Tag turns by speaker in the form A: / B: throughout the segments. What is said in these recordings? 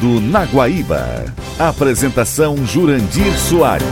A: Mundo na Guaíba. Apresentação Jurandir Soares.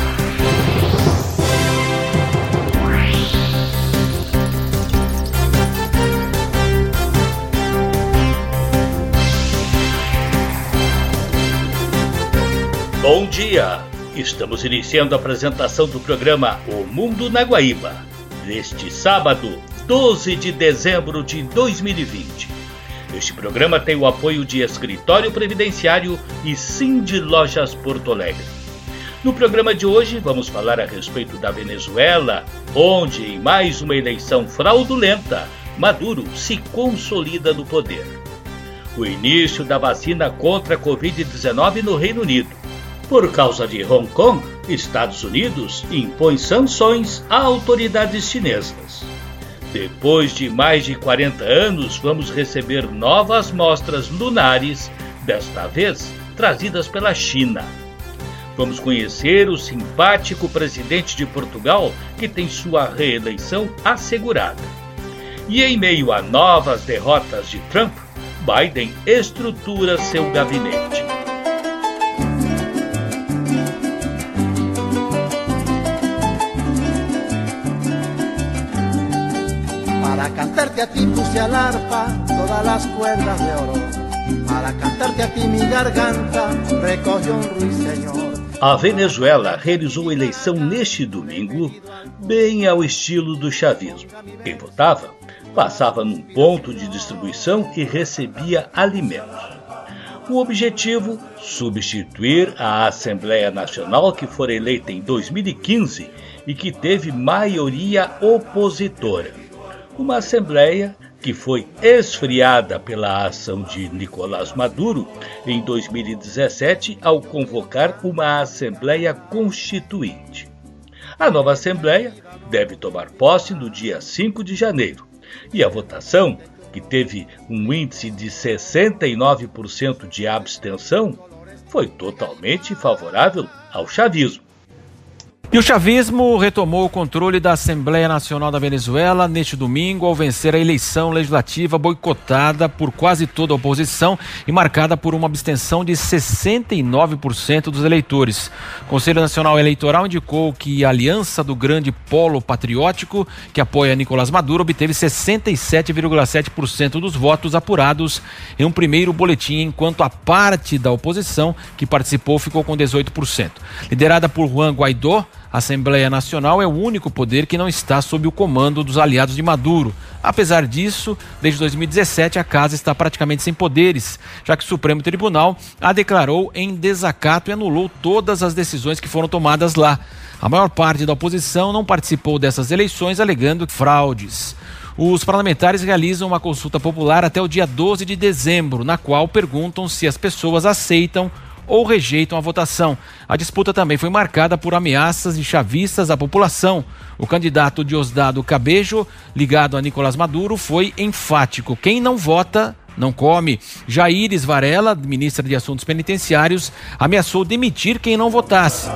B: Bom dia! Estamos iniciando a apresentação do programa O Mundo na Guaíba, neste sábado, 12 de dezembro de 2020. Este programa tem o apoio de Escritório Previdenciário e Sind Lojas Porto Alegre. No programa de hoje vamos falar a respeito da Venezuela, onde em mais uma eleição fraudulenta, Maduro se consolida no poder. O início da vacina contra a Covid-19 no Reino Unido. Por causa de Hong Kong, Estados Unidos impõe sanções a autoridades chinesas. Depois de mais de 40 anos, vamos receber novas mostras lunares, desta vez trazidas pela China. Vamos conhecer o simpático presidente de Portugal, que tem sua reeleição assegurada. E em meio a novas derrotas de Trump, Biden estrutura seu gabinete.
C: Para cantarte a ti puse al arpa todas las cuerdas de oro. Para cantarte a ti mi garganta recogió un ruiseñor.
B: A Venezuela realizou eleição neste domingo, bem ao estilo do chavismo. Quem votava passava num ponto de distribuição e recebia alimentos. O objetivo, substituir a Assembleia Nacional que fora eleita em 2015 e que teve maioria opositora. Uma Assembleia que foi esfriada pela ação de Nicolás Maduro em 2017 ao convocar uma Assembleia Constituinte. A nova Assembleia deve tomar posse no dia 5 de janeiro e a votação, que teve um índice de 69% de abstenção, foi totalmente favorável ao chavismo.
D: E o chavismo retomou o controle da Assembleia Nacional da Venezuela neste domingo ao vencer a eleição legislativa boicotada por quase toda a oposição e marcada por uma abstenção de 69% dos eleitores. O Conselho Nacional Eleitoral indicou que a aliança do grande polo patriótico, que apoia Nicolás Maduro, obteve 67,7% dos votos apurados em um primeiro boletim, enquanto a parte da oposição que participou ficou com 18%. Liderada por Juan Guaidó, a Assembleia Nacional é o único poder que não está sob o comando dos aliados de Maduro. Apesar disso, desde 2017 a casa está praticamente sem poderes, já que o Supremo Tribunal a declarou em desacato e anulou todas as decisões que foram tomadas lá. A maior parte da oposição não participou dessas eleições, alegando fraudes. Os parlamentares realizam uma consulta popular até o dia 12 de dezembro, na qual perguntam se as pessoas aceitam ou rejeitam a votação. A disputa também foi marcada por ameaças de chavistas à população. O candidato Diosdado Cabejo, ligado a Nicolás Maduro, foi enfático: quem não vota, não come. Jaires Varela, ministra de Assuntos Penitenciários, ameaçou demitir quem não votasse.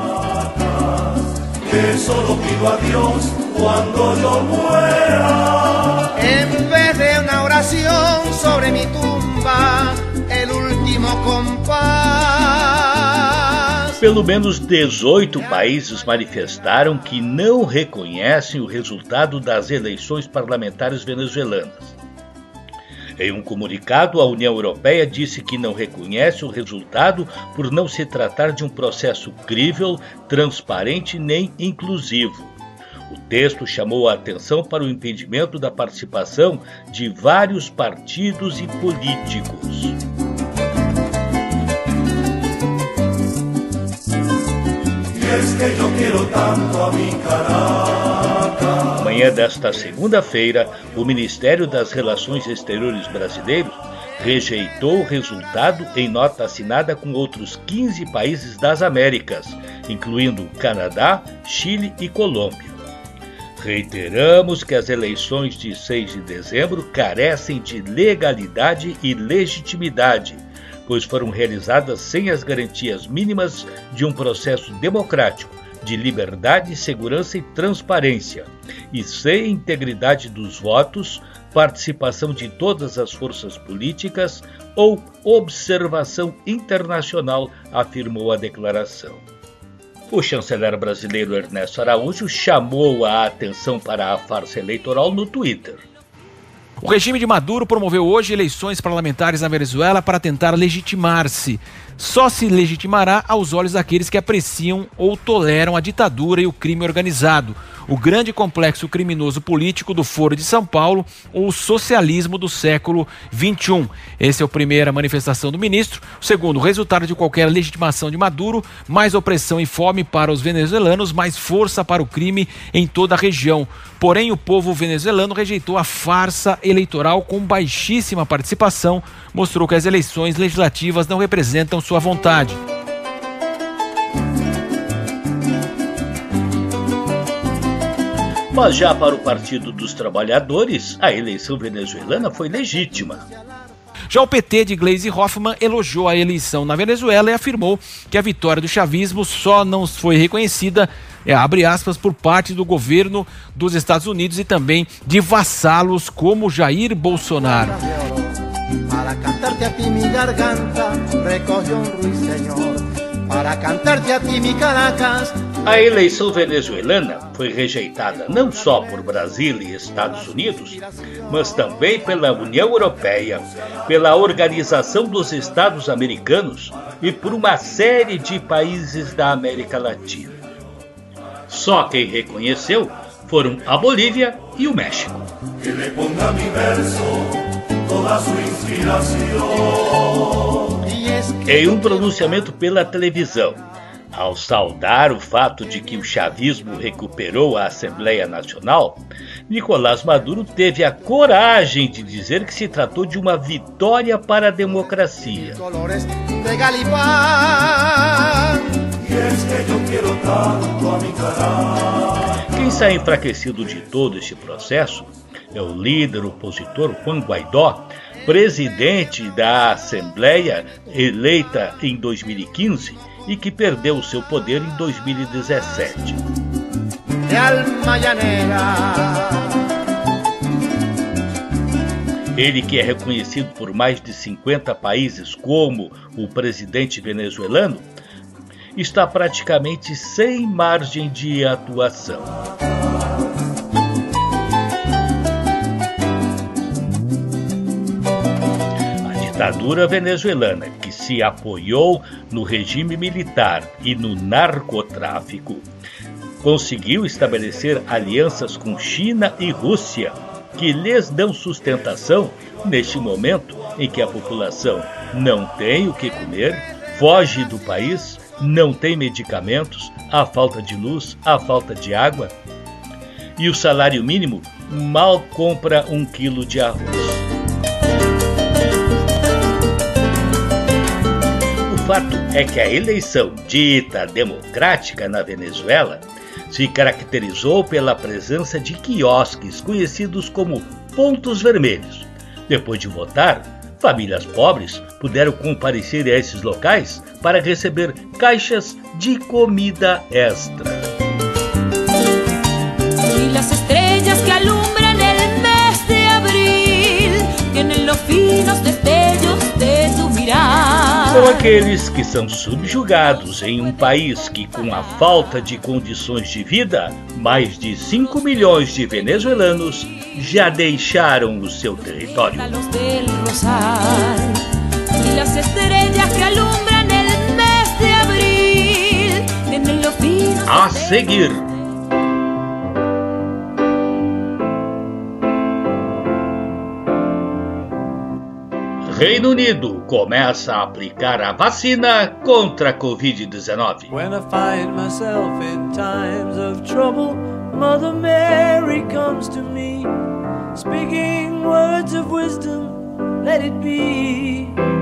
C: En vez de una oración sobre mi tumba, el último compás.
B: Pelo menos 18 países manifestaram que não reconhecem o resultado das eleições parlamentares venezuelanas. Em um comunicado, a União Europeia disse que não reconhece o resultado por não se tratar de um processo crível, transparente nem inclusivo. O texto chamou a atenção para o impedimento da participação de vários partidos e políticos. Amanhã desta segunda-feira, o Ministério das Relações Exteriores brasileiro rejeitou o resultado em nota assinada com outros 15 países das Américas, incluindo Canadá, Chile e Colômbia. Reiteramos que as eleições de 6 de dezembro carecem de legalidade e legitimidade, pois foram realizadas sem as garantias mínimas de um processo democrático, de liberdade, segurança e transparência, e sem integridade dos votos, participação de todas as forças políticas ou observação internacional, afirmou a declaração. O chanceler brasileiro Ernesto Araújo chamou a atenção para a farsa eleitoral no Twitter.
D: O regime de Maduro promoveu hoje eleições parlamentares na Venezuela para tentar legitimar-se. Só se legitimará aos olhos daqueles que apreciam ou toleram a ditadura e o crime organizado, o grande complexo criminoso político do Foro de São Paulo ou o socialismo do século XXI. Essa é a primeira manifestação do ministro. O segundo, o resultado de qualquer legitimação de Maduro: mais opressão e fome para os venezuelanos, mais força para o crime em toda a região. Porém, o povo venezuelano rejeitou a farsa eleitoral com baixíssima participação, mostrou que as eleições legislativas não representam sua vontade.
B: Mas já para o Partido dos Trabalhadores, a eleição venezuelana foi legítima.
D: Já o PT de Gleisi Hoffmann elogiou a eleição na Venezuela e afirmou que a vitória do chavismo só não foi reconhecida, abre aspas, por parte do governo dos Estados Unidos e também de vassalos como Jair Bolsonaro.
C: Para cantarte a ti mi garganta, recoge un ruiseñor. Para cantarte a ti mi Caracas.
B: A eleição venezuelana foi rejeitada não só por Brasil e Estados Unidos, mas também pela União Europeia, pela Organização dos Estados Americanos e por uma série de países da América Latina. Só quem reconheceu foram a Bolívia e o México. Em um pronunciamento pela televisão, ao saudar o fato de que o chavismo recuperou a Assembleia Nacional, Nicolás Maduro teve a coragem de dizer que se tratou de uma vitória para a democracia. Quem sai enfraquecido de todo este processo é o líder opositor Juan Guaidó, presidente da Assembleia eleita em 2015 e que perdeu o seu poder em 2017. Ele, que é reconhecido por mais de 50 países como o presidente venezuelano, está praticamente sem margem de atuação. A ditadura venezuelana, que se apoiou no regime militar e no narcotráfico, conseguiu estabelecer alianças com China e Rússia, que lhes dão sustentação neste momento em que a população não tem o que comer, foge do país, não tem medicamentos, há falta de luz, há falta de água, e o salário mínimo mal compra 1 quilo de arroz. O fato é que a eleição dita democrática na Venezuela se caracterizou pela presença de quiosques conhecidos como pontos vermelhos. Depois de votar, famílias pobres puderam comparecer a esses locais para receber caixas de comida extra.
E: Y las estrellas que alumbran el mes de abril tienen los finos destellos de tu mirar.
B: São aqueles que são subjugados em um país que, com a falta de condições de vida, mais de 5 milhões de venezuelanos já deixaram o seu território. A seguir, Reino Unido começa a aplicar a vacina contra a Covid-19.
F: When I find myself in times of trouble, Mother Mary comes to me, speaking words of wisdom, let it be.